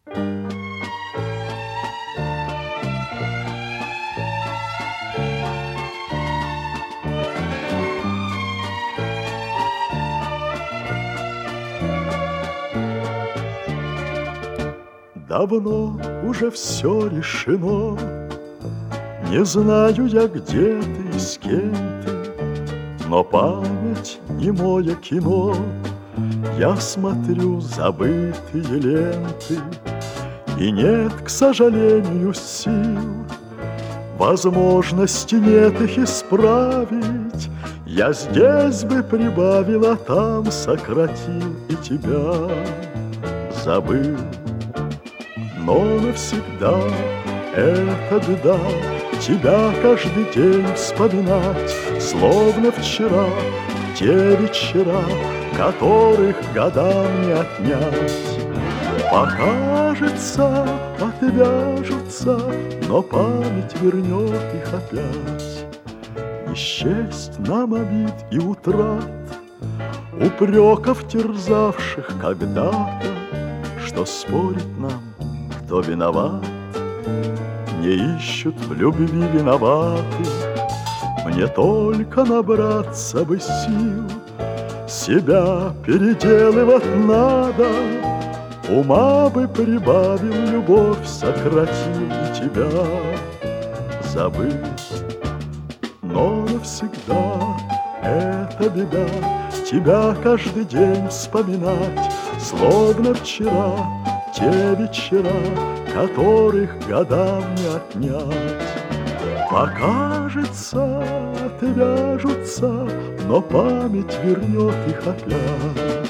Давно уже все решено, не знаю я, где ты и с кем ты, но память немое кино. Я смотрю забытые ленты, и нет, к сожалению, сил, возможности нет их исправить. Я здесь бы прибавил, а там сократил и тебя забыл. Но навсегда это беда, тебя каждый день вспоминать, словно вчера, те вечера, которых годам не отнять. Покажется, отвяжутся, но память вернет их опять. Не счесть нам обид и утрат, упреков, терзавших когда-то, что спорит нам, кто виноват. Не ищут в любви виноваты, мне только набраться бы сил. Себя переделывать надо, ума бы прибавил, любовь сократил и тебя забыл. Но навсегда это беда, тебя каждый день вспоминать, словно вчера, те вечера, которых годам не отнять. Покажется, отвяжутся, но память вернет их опять.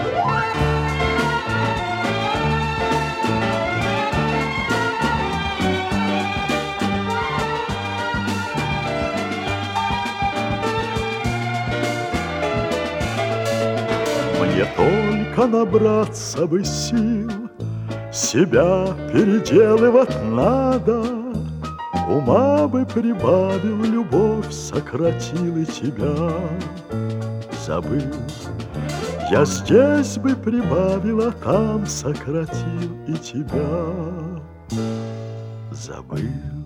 Мне только набраться бы сил, себя переделывать надо, ума бы прибавил, любовь сократил и тебя забыл. Я здесь бы прибавил, а там сократил и тебя забыл.